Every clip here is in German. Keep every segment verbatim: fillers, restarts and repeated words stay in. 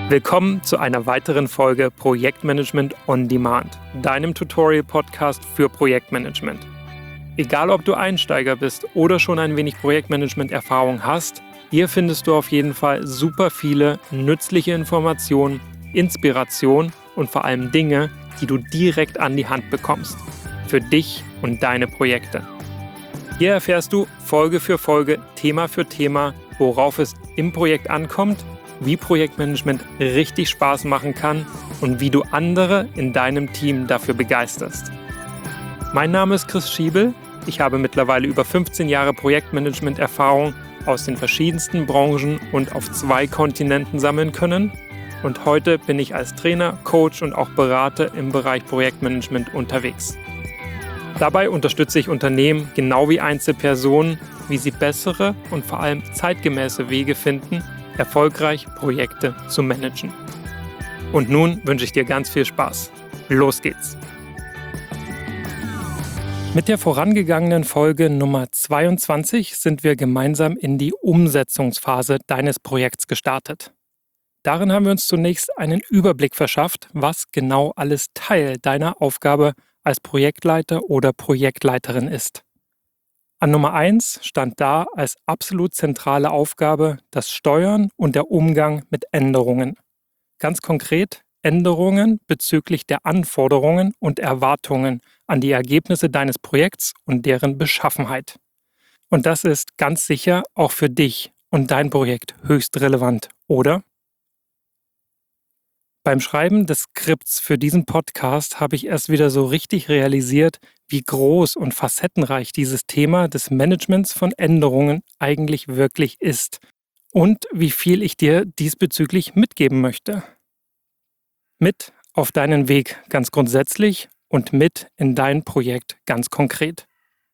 Willkommen zu einer weiteren Folge Projektmanagement on Demand, deinem Tutorial-Podcast für Projektmanagement. Egal, ob du Einsteiger bist oder schon ein wenig Projektmanagement-Erfahrung hast, hier findest du auf jeden Fall super viele nützliche Informationen, Inspiration und vor allem Dinge, die du direkt an die Hand bekommst. Für dich und deine Projekte. Hier erfährst du Folge für Folge, Thema für Thema, worauf es im Projekt ankommt, wie Projektmanagement richtig Spaß machen kann und wie du andere in deinem Team dafür begeisterst. Mein Name ist Chris Schiebel. Ich habe mittlerweile über fünfzehn Jahre Projektmanagement-Erfahrung aus den verschiedensten Branchen und auf zwei Kontinenten sammeln können. Und heute bin ich als Trainer, Coach und auch Berater im Bereich Projektmanagement unterwegs. Dabei unterstütze ich Unternehmen genau wie Einzelpersonen, wie sie bessere und vor allem zeitgemäße Wege finden, erfolgreich Projekte zu managen. Und nun wünsche ich dir ganz viel Spaß. Los geht's! Mit der vorangegangenen Folge Nummer zweiundzwanzig sind wir gemeinsam in die Umsetzungsphase deines Projekts gestartet. Darin haben wir uns zunächst einen Überblick verschafft, was genau alles Teil deiner Aufgabe als Projektleiter oder Projektleiterin ist. An Nummer eins stand da als absolut zentrale Aufgabe das Steuern und der Umgang mit Änderungen. Ganz konkret Änderungen bezüglich der Anforderungen und Erwartungen an die Ergebnisse deines Projekts und deren Beschaffenheit. Und das ist ganz sicher auch für dich und dein Projekt höchst relevant, oder? Beim Schreiben des Skripts für diesen Podcast habe ich erst wieder so richtig realisiert, wie groß und facettenreich dieses Thema des Managements von Änderungen eigentlich wirklich ist und wie viel ich dir diesbezüglich mitgeben möchte. Mit auf deinen Weg ganz grundsätzlich und mit in dein Projekt ganz konkret.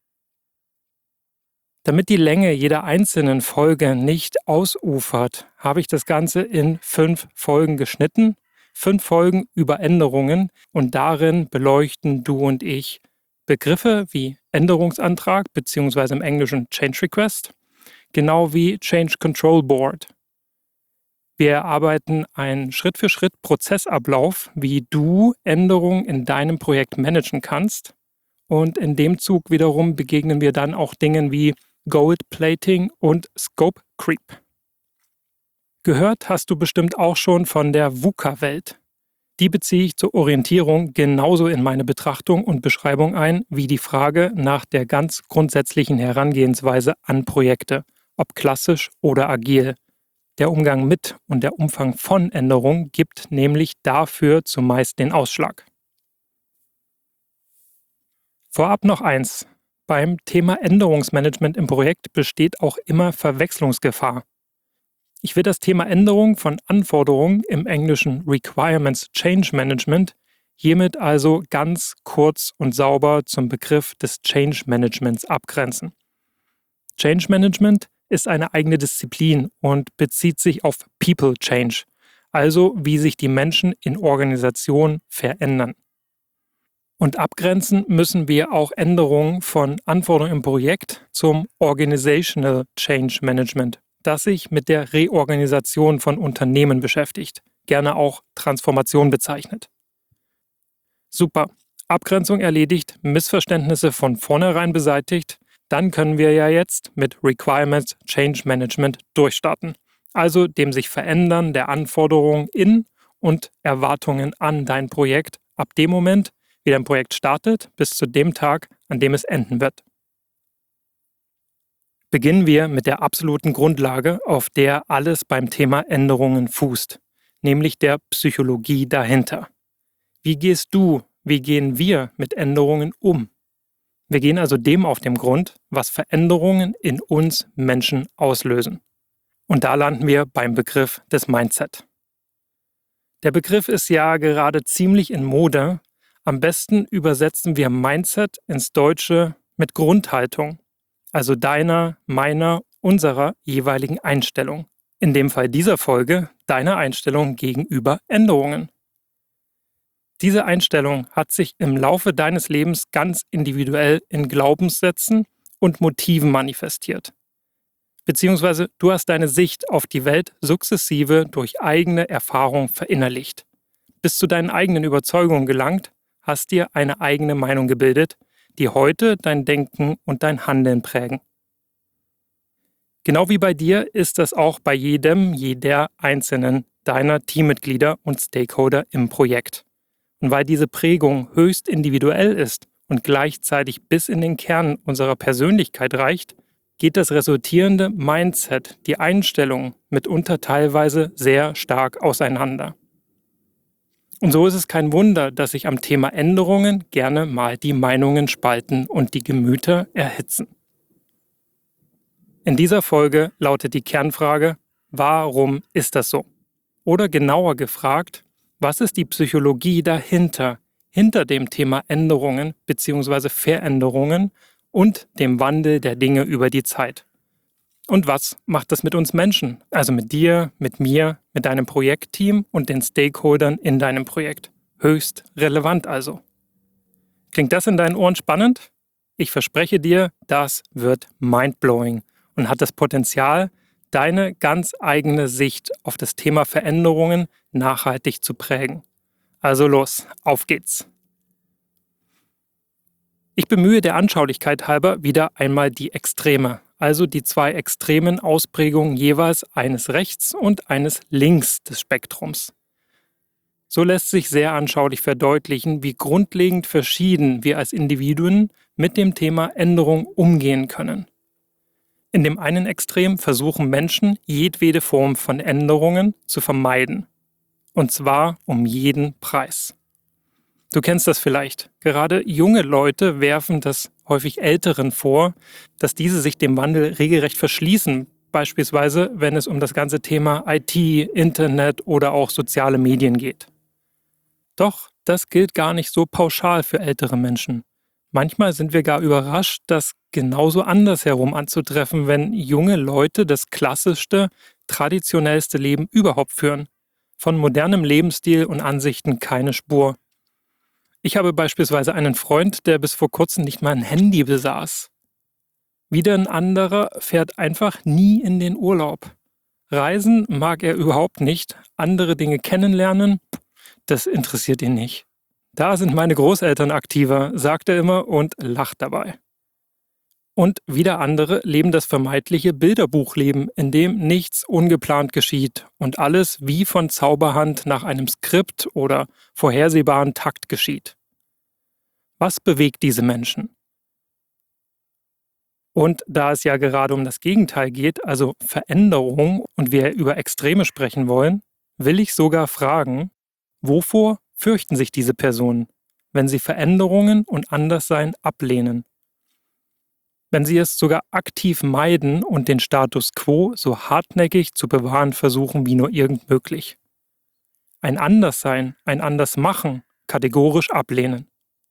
Damit die Länge jeder einzelnen Folge nicht ausufert, habe ich das Ganze in fünf Folgen geschnitten. Fünf Folgen über Änderungen und darin beleuchten du und ich Begriffe wie Änderungsantrag bzw. im Englischen Change Request, genau wie Change Control Board. Wir erarbeiten einen Schritt-für-Schritt-Prozessablauf, wie du Änderungen in deinem Projekt managen kannst und in dem Zug wiederum begegnen wir dann auch Dingen wie Gold Plating und Scope Creep. Gehört hast du bestimmt auch schon von der VUCA-Welt. Die beziehe ich zur Orientierung genauso in meine Betrachtung und Beschreibung ein, wie die Frage nach der ganz grundsätzlichen Herangehensweise an Projekte, ob klassisch oder agil. Der Umgang mit und der Umfang von Änderungen gibt nämlich dafür zumeist den Ausschlag. Vorab noch eins. Beim Thema Änderungsmanagement im Projekt besteht auch immer Verwechslungsgefahr. Ich will das Thema Änderung von Anforderungen im englischen Requirements Change Management hiermit also ganz kurz und sauber zum Begriff des Change Managements abgrenzen. Change Management ist eine eigene Disziplin und bezieht sich auf People Change, also wie sich die Menschen in Organisationen verändern. Und abgrenzen müssen wir auch Änderungen von Anforderungen im Projekt zum Organizational Change Management, das sich mit der Reorganisation von Unternehmen beschäftigt, gerne auch Transformation bezeichnet. Super, Abgrenzung erledigt, Missverständnisse von vornherein beseitigt, dann können wir ja jetzt mit Requirements Change Management durchstarten, also dem sich Verändern der Anforderungen in und Erwartungen an dein Projekt ab dem Moment, wie dein Projekt startet, bis zu dem Tag, an dem es enden wird. Beginnen wir mit der absoluten Grundlage, auf der alles beim Thema Änderungen fußt, nämlich der Psychologie dahinter. Wie gehst du, wie gehen wir mit Änderungen um? Wir gehen also dem auf den Grund, was Veränderungen in uns Menschen auslösen. Und da landen wir beim Begriff des Mindset. Der Begriff ist ja gerade ziemlich in Mode. Am besten übersetzen wir Mindset ins Deutsche mit Grundhaltung. Also deiner, meiner, unserer jeweiligen Einstellung. In dem Fall dieser Folge deiner Einstellung gegenüber Änderungen. Diese Einstellung hat sich im Laufe deines Lebens ganz individuell in Glaubenssätzen und Motiven manifestiert. Beziehungsweise du hast deine Sicht auf die Welt sukzessive durch eigene Erfahrung verinnerlicht. Bist zu deinen eigenen Überzeugungen gelangt, hast dir eine eigene Meinung gebildet, die heute dein Denken und dein Handeln prägen. Genau wie bei dir ist das auch bei jedem, jeder einzelnen deiner Teammitglieder und Stakeholder im Projekt. Und weil diese Prägung höchst individuell ist und gleichzeitig bis in den Kern unserer Persönlichkeit reicht, geht das resultierende Mindset, die Einstellung, mitunter teilweise sehr stark auseinander. Und so ist es kein Wunder, dass sich am Thema Änderungen gerne mal die Meinungen spalten und die Gemüter erhitzen. In dieser Folge lautet die Kernfrage: Warum ist das so? Oder genauer gefragt, was ist die Psychologie dahinter, hinter dem Thema Änderungen bzw. Veränderungen und dem Wandel der Dinge über die Zeit? Und was macht das mit uns Menschen, also mit dir, mit mir, mit deinem Projektteam und den Stakeholdern in deinem Projekt? Höchst relevant also. Klingt das in deinen Ohren spannend? Ich verspreche dir, das wird mindblowing und hat das Potenzial, deine ganz eigene Sicht auf das Thema Veränderungen nachhaltig zu prägen. Also los, auf geht's! Ich bemühe der Anschaulichkeit halber wieder einmal die Extreme, also die zwei extremen Ausprägungen jeweils eines Rechts und eines Links des Spektrums. So lässt sich sehr anschaulich verdeutlichen, wie grundlegend verschieden wir als Individuen mit dem Thema Änderung umgehen können. In dem einen Extrem versuchen Menschen, jedwede Form von Änderungen zu vermeiden. Und zwar um jeden Preis. Du kennst das vielleicht. Gerade junge Leute werfen das häufig Älteren vor, dass diese sich dem Wandel regelrecht verschließen, beispielsweise wenn es um das ganze Thema I T, Internet oder auch soziale Medien geht. Doch das gilt gar nicht so pauschal für ältere Menschen. Manchmal sind wir gar überrascht, das genauso andersherum anzutreffen, wenn junge Leute das klassischste, traditionellste Leben überhaupt führen. Von modernem Lebensstil und Ansichten keine Spur. Ich habe beispielsweise einen Freund, der bis vor kurzem nicht mal ein Handy besaß. Wieder ein anderer fährt einfach nie in den Urlaub. Reisen mag er überhaupt nicht, andere Dinge kennenlernen, das interessiert ihn nicht. Da sind meine Großeltern aktiver, sagt er immer und lacht dabei. Und wieder andere leben das vermeintliche Bilderbuchleben, in dem nichts ungeplant geschieht und alles wie von Zauberhand nach einem Skript oder vorhersehbaren Takt geschieht. Was bewegt diese Menschen? Und da es ja gerade um das Gegenteil geht, also Veränderung, und wir über Extreme sprechen wollen, will ich sogar fragen, wovor fürchten sich diese Personen, wenn sie Veränderungen und Anderssein ablehnen? Wenn sie es sogar aktiv meiden und den Status quo so hartnäckig zu bewahren versuchen wie nur irgend möglich. Ein Anderssein, ein Andersmachen kategorisch ablehnen.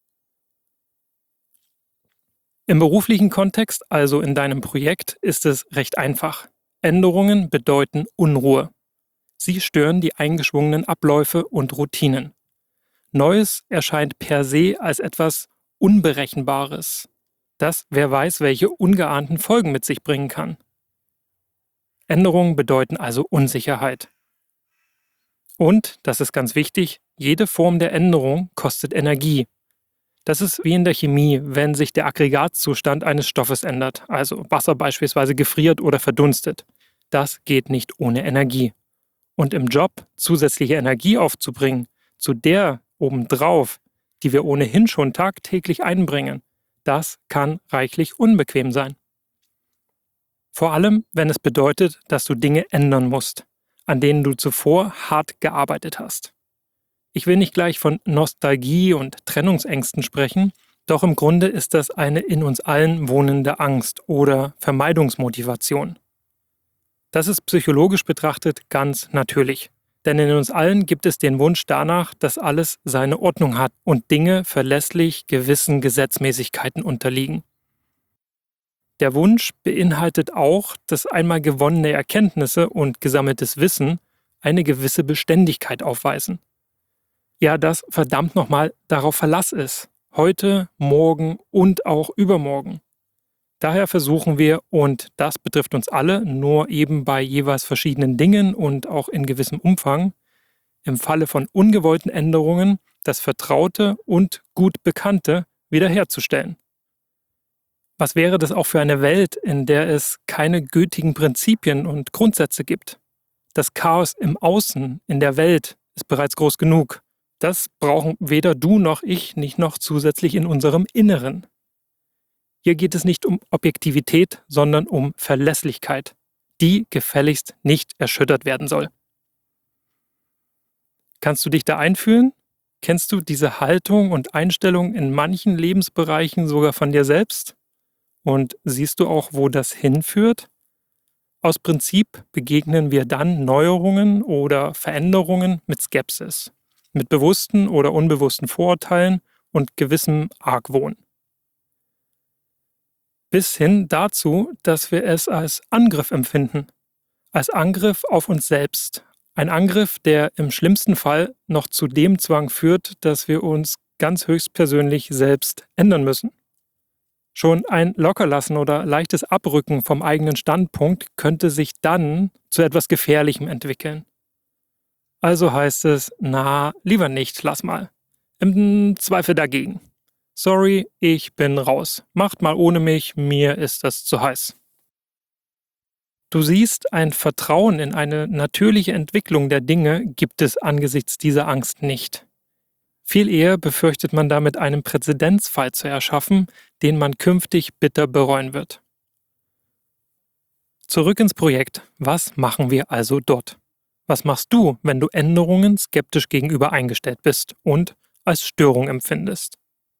Im beruflichen Kontext, also in deinem Projekt, ist es recht einfach. Änderungen bedeuten Unruhe. Sie stören die eingeschwungenen Abläufe und Routinen. Neues erscheint per se als etwas Unberechenbares, das wer weiß, welche ungeahnten Folgen mit sich bringen kann. Änderungen bedeuten also Unsicherheit. Und, das ist ganz wichtig, jede Form der Änderung kostet Energie. Das ist wie in der Chemie, wenn sich der Aggregatzustand eines Stoffes ändert, also Wasser beispielsweise gefriert oder verdunstet. Das geht nicht ohne Energie. Und im Job zusätzliche Energie aufzubringen, zu der obendrauf, die wir ohnehin schon tagtäglich einbringen, das kann reichlich unbequem sein. Vor allem, wenn es bedeutet, dass du Dinge ändern musst, an denen du zuvor hart gearbeitet hast. Ich will nicht gleich von Nostalgie und Trennungsängsten sprechen, doch im Grunde ist das eine in uns allen wohnende Angst oder Vermeidungsmotivation. Das ist psychologisch betrachtet ganz natürlich. Denn in uns allen gibt es den Wunsch danach, dass alles seine Ordnung hat und Dinge verlässlich gewissen Gesetzmäßigkeiten unterliegen. Der Wunsch beinhaltet auch, dass einmal gewonnene Erkenntnisse und gesammeltes Wissen eine gewisse Beständigkeit aufweisen. Ja, dass verdammt nochmal darauf Verlass ist. Heute, morgen und auch übermorgen. Daher versuchen wir, und das betrifft uns alle, nur eben bei jeweils verschiedenen Dingen und auch in gewissem Umfang, im Falle von ungewollten Änderungen das Vertraute und gut Bekannte wiederherzustellen. Was wäre das auch für eine Welt, in der es keine gültigen Prinzipien und Grundsätze gibt? Das Chaos im Außen, in der Welt, ist bereits groß genug. Das brauchen weder du noch ich nicht noch zusätzlich in unserem Inneren. Hier geht es nicht um Objektivität, sondern um Verlässlichkeit, die gefälligst nicht erschüttert werden soll. Kannst du dich da einfühlen? Kennst du diese Haltung und Einstellung in manchen Lebensbereichen sogar von dir selbst? Und siehst du auch, wo das hinführt? Aus Prinzip begegnen wir dann Neuerungen oder Veränderungen mit Skepsis, mit bewussten oder unbewussten Vorurteilen und gewissem Argwohn. Bis hin dazu, dass wir es als Angriff empfinden, als Angriff auf uns selbst. Ein Angriff, der im schlimmsten Fall noch zu dem Zwang führt, dass wir uns ganz höchstpersönlich selbst ändern müssen. Schon ein Lockerlassen oder leichtes Abrücken vom eigenen Standpunkt könnte sich dann zu etwas Gefährlichem entwickeln. Also heißt es, na, lieber nicht, lass mal. Im Zweifel dagegen. Sorry, ich bin raus. Macht mal ohne mich, mir ist das zu heiß. Du siehst, ein Vertrauen in eine natürliche Entwicklung der Dinge gibt es angesichts dieser Angst nicht. Viel eher befürchtet man damit, einen Präzedenzfall zu erschaffen, den man künftig bitter bereuen wird. Zurück ins Projekt. Was machen wir also dort? Was machst du, wenn du Änderungen skeptisch gegenüber eingestellt bist und als Störung empfindest?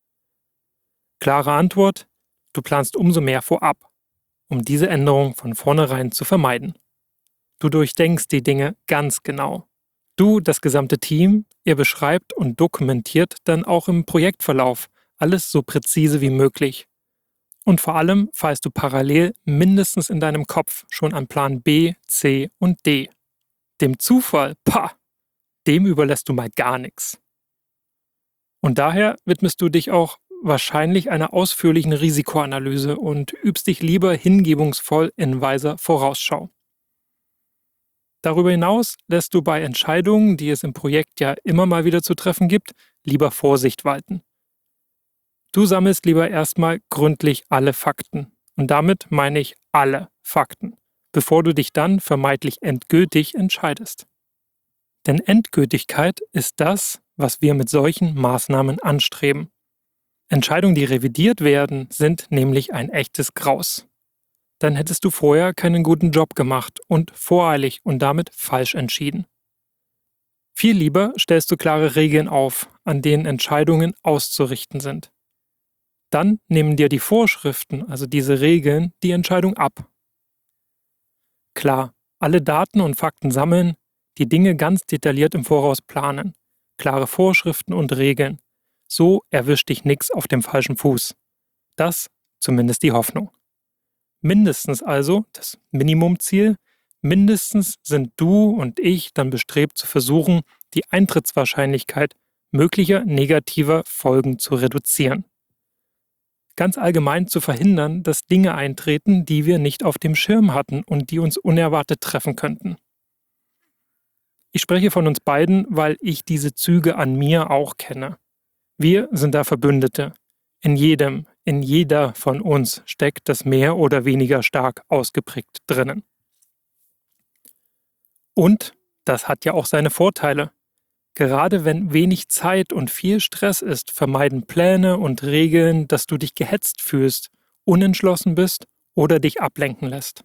Klare Antwort: Du planst umso mehr vorab, um diese Änderung von vornherein zu vermeiden. Du durchdenkst die Dinge ganz genau. Du, das gesamte Team, ihr beschreibt und dokumentiert dann auch im Projektverlauf alles so präzise wie möglich. Und vor allem feilst du parallel mindestens in deinem Kopf schon an Plan B, C und D. Dem Zufall, pah, dem überlässt du mal gar nichts. Und daher widmest du dich auch wahrscheinlich einer ausführlichen Risikoanalyse und übst dich lieber hingebungsvoll in weiser Vorausschau. Darüber hinaus lässt du bei Entscheidungen, die es im Projekt ja immer mal wieder zu treffen gibt, lieber Vorsicht walten. Du sammelst lieber erstmal gründlich alle Fakten. Und damit meine ich alle Fakten, bevor du dich dann vermeintlich endgültig entscheidest. Denn Endgültigkeit ist das, was wir mit solchen Maßnahmen anstreben. Entscheidungen, die revidiert werden, sind nämlich ein echtes Graus. Dann hättest du vorher keinen guten Job gemacht und voreilig und damit falsch entschieden. Viel lieber stellst du klare Regeln auf, an denen Entscheidungen auszurichten sind. Dann nehmen dir die Vorschriften, also diese Regeln, die Entscheidung ab. Klar, alle Daten und Fakten sammeln, die Dinge ganz detailliert im Voraus planen, klare Vorschriften und Regeln. So erwischt dich nix auf dem falschen Fuß. Das zumindest die Hoffnung. Mindestens also, das Minimumziel, mindestens sind du und ich dann bestrebt zu versuchen, die Eintrittswahrscheinlichkeit möglicher negativer Folgen zu reduzieren. Ganz allgemein zu verhindern, dass Dinge eintreten, die wir nicht auf dem Schirm hatten und die uns unerwartet treffen könnten. Ich spreche von uns beiden, weil ich diese Züge an mir auch kenne. Wir sind da Verbündete. In jedem, in jeder von uns steckt das mehr oder weniger stark ausgeprägt drinnen. Und das hat ja auch seine Vorteile. Gerade wenn wenig Zeit und viel Stress ist, vermeiden Pläne und Regeln, dass du dich gehetzt fühlst, unentschlossen bist oder dich ablenken lässt.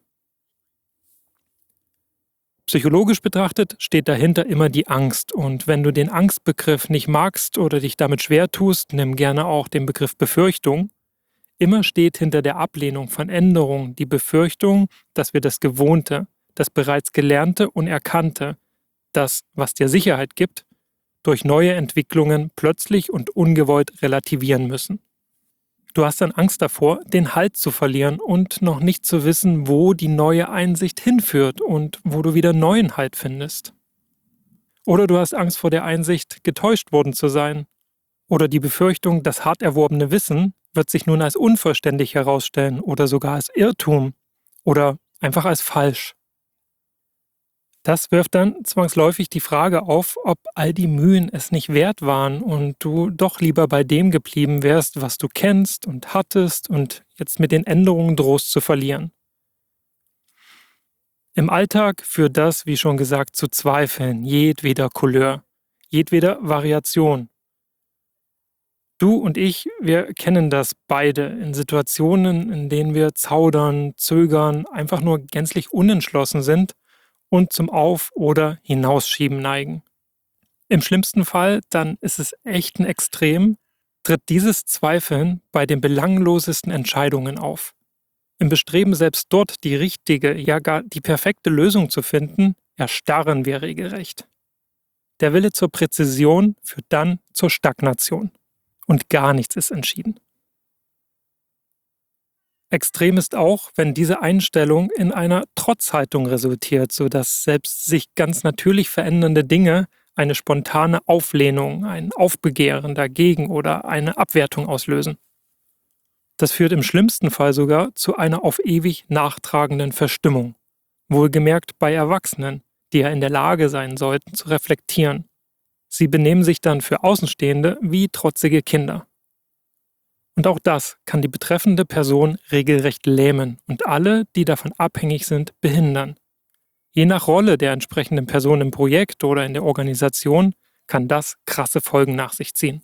Psychologisch betrachtet steht dahinter immer die Angst, und wenn du den Angstbegriff nicht magst oder dich damit schwer tust, nimm gerne auch den Begriff Befürchtung. Immer steht hinter der Ablehnung von Änderungen die Befürchtung, dass wir das Gewohnte, das bereits Gelernte und Erkannte, das, was dir Sicherheit gibt, durch neue Entwicklungen plötzlich und ungewollt relativieren müssen. Du hast dann Angst davor, den Halt zu verlieren und noch nicht zu wissen, wo die neue Einsicht hinführt und wo du wieder neuen Halt findest. Oder du hast Angst vor der Einsicht, getäuscht worden zu sein. Oder die Befürchtung, das hart erworbene Wissen wird sich nun als unvollständig herausstellen oder sogar als Irrtum oder einfach als falsch. Das wirft dann zwangsläufig die Frage auf, ob all die Mühen es nicht wert waren und du doch lieber bei dem geblieben wärst, was du kennst und hattest und jetzt mit den Änderungen drohst zu verlieren. Im Alltag führt das, wie schon gesagt, zu Zweifeln jedweder Couleur, jedweder Variation. Du und ich, wir kennen das beide in Situationen, in denen wir zaudern, zögern, einfach nur gänzlich unentschlossen sind und zum Auf- oder Hinausschieben neigen. Im schlimmsten Fall, dann ist es echt ein Extrem, tritt dieses Zweifeln bei den belanglosesten Entscheidungen auf. Im Bestreben, selbst dort die richtige, ja gar die perfekte Lösung zu finden, erstarren wir regelrecht. Der Wille zur Präzision führt dann zur Stagnation. Und gar nichts ist entschieden. Extrem ist auch, wenn diese Einstellung in einer Trotzhaltung resultiert, sodass selbst sich ganz natürlich verändernde Dinge eine spontane Auflehnung, ein Aufbegehren dagegen oder eine Abwertung auslösen. Das führt im schlimmsten Fall sogar zu einer auf ewig nachtragenden Verstimmung, wohlgemerkt bei Erwachsenen, die ja in der Lage sein sollten zu reflektieren. Sie benehmen sich dann für Außenstehende wie trotzige Kinder. Und auch das kann die betreffende Person regelrecht lähmen und alle, die davon abhängig sind, behindern. Je nach Rolle der entsprechenden Person im Projekt oder in der Organisation kann das krasse Folgen nach sich ziehen.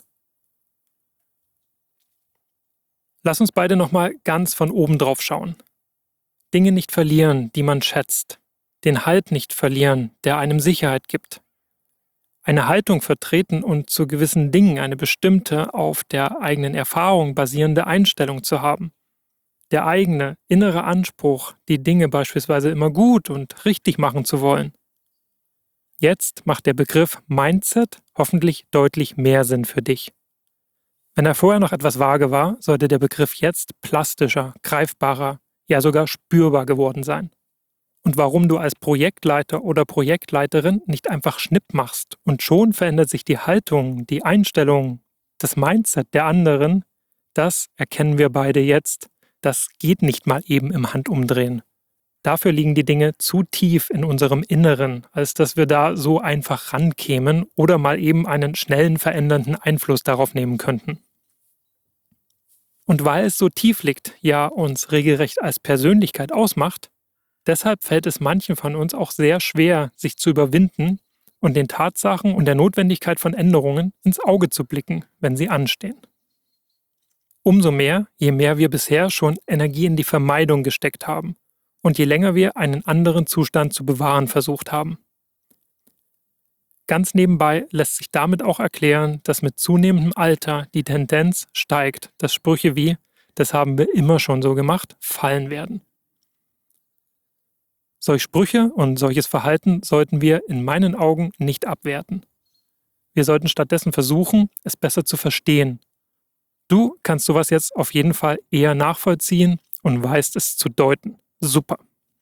Lass uns beide nochmal ganz von oben drauf schauen. Dinge nicht verlieren, die man schätzt. Den Halt nicht verlieren, der einem Sicherheit gibt. Eine Haltung vertreten und zu gewissen Dingen eine bestimmte, auf der eigenen Erfahrung basierende Einstellung zu haben. Der eigene, innere Anspruch, die Dinge beispielsweise immer gut und richtig machen zu wollen. Jetzt macht der Begriff Mindset hoffentlich deutlich mehr Sinn für dich. Wenn er vorher noch etwas vage war, sollte der Begriff jetzt plastischer, greifbarer, ja sogar spürbar geworden sein. Und warum du als Projektleiter oder Projektleiterin nicht einfach Schnipp machst und schon verändert sich die Haltung, die Einstellung, das Mindset der anderen, das erkennen wir beide jetzt, das geht nicht mal eben im Handumdrehen. Dafür liegen die Dinge zu tief in unserem Inneren, als dass wir da so einfach rankämen oder mal eben einen schnellen verändernden Einfluss darauf nehmen könnten. Und weil es so tief liegt, ja uns regelrecht als Persönlichkeit ausmacht, deshalb fällt es manchen von uns auch sehr schwer, sich zu überwinden und den Tatsachen und der Notwendigkeit von Änderungen ins Auge zu blicken, wenn sie anstehen. Umso mehr, je mehr wir bisher schon Energie in die Vermeidung gesteckt haben und je länger wir einen anderen Zustand zu bewahren versucht haben. Ganz nebenbei lässt sich damit auch erklären, dass mit zunehmendem Alter die Tendenz steigt, dass Sprüche wie „das haben wir immer schon so gemacht“ fallen werden. Solche Sprüche und solches Verhalten sollten wir in meinen Augen nicht abwerten. Wir sollten stattdessen versuchen, es besser zu verstehen. Du kannst sowas jetzt auf jeden Fall eher nachvollziehen und weißt es zu deuten. Super.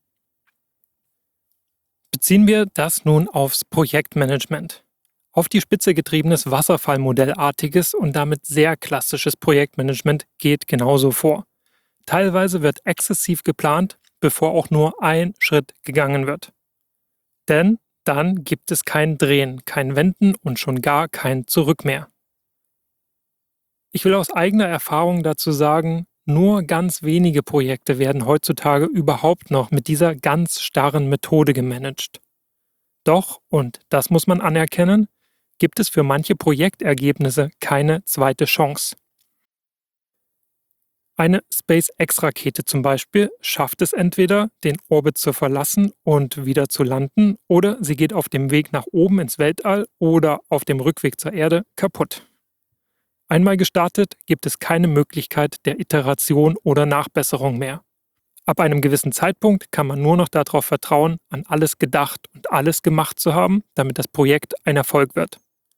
Beziehen wir das nun aufs Projektmanagement. Auf die Spitze getriebenes Wasserfallmodellartiges und damit sehr klassisches Projektmanagement geht genauso vor. Teilweise wird exzessiv geplant, bevor auch nur ein Schritt gegangen wird. Denn dann gibt es kein Drehen, kein Wenden und schon gar kein Zurück mehr. Ich will aus eigener Erfahrung dazu sagen, nur ganz wenige Projekte werden heutzutage überhaupt noch mit dieser ganz starren Methode gemanagt. Doch, und das muss man anerkennen, gibt es für manche Projektergebnisse keine zweite Chance. Eine SpaceX-Rakete zum Beispiel schafft es entweder, den Orbit zu verlassen und wieder zu landen, oder sie geht auf dem Weg nach oben ins Weltall oder auf dem Rückweg zur Erde kaputt. Einmal gestartet, gibt es keine Möglichkeit der Iteration oder Nachbesserung mehr. Ab einem gewissen Zeitpunkt kann man nur noch darauf vertrauen, an alles gedacht und alles gemacht zu haben, damit das Projekt ein Erfolg wird.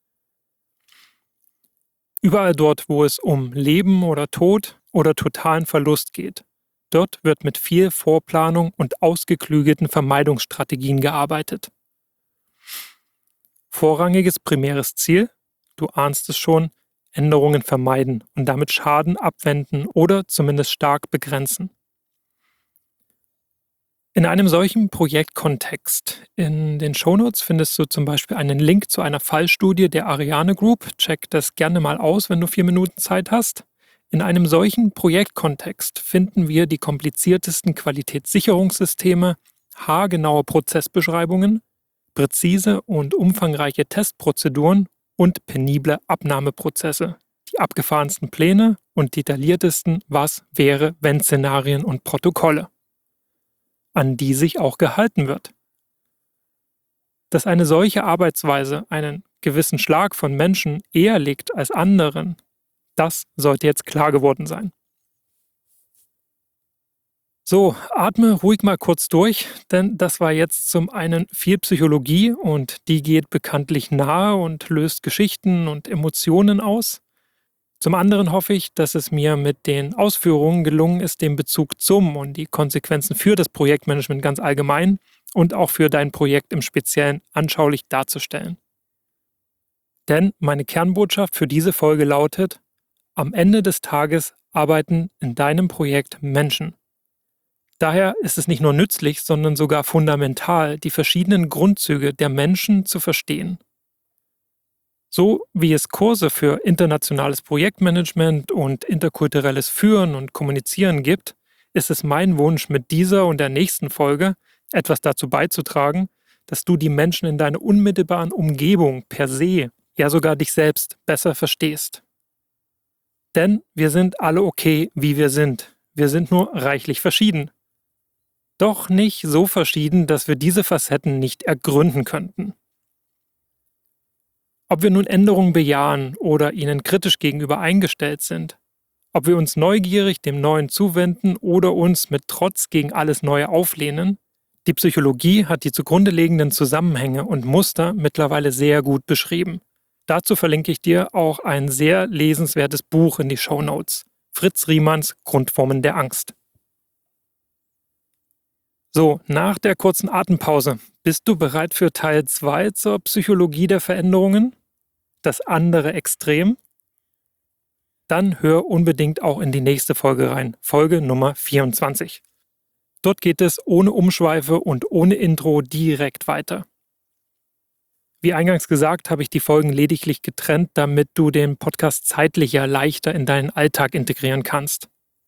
Überall dort, wo es um Leben oder Tod oder totalen Verlust geht, dort wird mit viel Vorplanung und ausgeklügelten Vermeidungsstrategien gearbeitet. Vorrangiges primäres Ziel, du ahnst es schon, Änderungen vermeiden und damit Schaden abwenden oder zumindest stark begrenzen. In einem solchen Projektkontext, in den Shownotes findest du zum Beispiel einen Link zu einer Fallstudie der Ariane Group. Check das gerne mal aus, wenn du vier Minuten Zeit hast. In einem solchen Projektkontext finden wir die kompliziertesten Qualitätssicherungssysteme, haargenaue Prozessbeschreibungen, präzise und umfangreiche Testprozeduren und penible Abnahmeprozesse, die abgefahrensten Pläne und detailliertesten Was-wäre-wenn-Szenarien und Protokolle, an die sich auch gehalten wird. Dass eine solche Arbeitsweise einen gewissen Schlag von Menschen eher legt als anderen, das sollte jetzt klar geworden sein. So, atme ruhig mal kurz durch, denn das war jetzt zum einen viel Psychologie und die geht bekanntlich nahe und löst Geschichten und Emotionen aus. Zum anderen hoffe ich, dass es mir mit den Ausführungen gelungen ist, den Bezug zum und die Konsequenzen für das Projektmanagement ganz allgemein und auch für dein Projekt im Speziellen anschaulich darzustellen. Denn meine Kernbotschaft für diese Folge lautet: Am Ende des Tages arbeiten in deinem Projekt Menschen. Daher ist es nicht nur nützlich, sondern sogar fundamental, die verschiedenen Grundzüge der Menschen zu verstehen. So wie es Kurse für internationales Projektmanagement und interkulturelles Führen und Kommunizieren gibt, ist es mein Wunsch, mit dieser und der nächsten Folge etwas dazu beizutragen, dass du die Menschen in deiner unmittelbaren Umgebung per se, ja sogar dich selbst, besser verstehst. Denn wir sind alle okay, wie wir sind. Wir sind nur reichlich verschieden. Doch nicht so verschieden, dass wir diese Facetten nicht ergründen könnten. Ob wir nun Änderungen bejahen oder ihnen kritisch gegenüber eingestellt sind, ob wir uns neugierig dem Neuen zuwenden oder uns mit Trotz gegen alles Neue auflehnen, die Psychologie hat die zugrunde liegenden Zusammenhänge und Muster mittlerweile sehr gut beschrieben. Dazu verlinke ich dir auch ein sehr lesenswertes Buch in die Shownotes: Fritz Riemanns Grundformen der Angst. So, nach der kurzen Atempause, bist du bereit für Teil zwei zur Psychologie der Veränderungen? Das andere Extrem? Dann hör unbedingt auch in die nächste Folge rein, Folge Nummer vierundzwanzig. Dort geht es ohne Umschweife und ohne Intro direkt weiter. Wie eingangs gesagt, habe ich die Folgen lediglich getrennt, damit du den Podcast zeitlicher leichter in deinen Alltag integrieren kannst.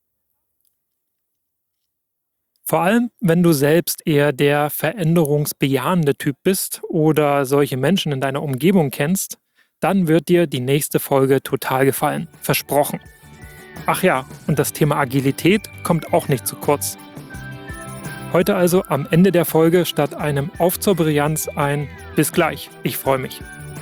Vor allem, wenn du selbst eher der veränderungsbejahende Typ bist oder solche Menschen in deiner Umgebung kennst, dann wird dir die nächste Folge total gefallen. Versprochen. Ach ja, und das Thema Agilität kommt auch nicht zu kurz. Heute also am Ende der Folge statt einem Auf zur Brillanz ein Bis gleich, ich freue mich.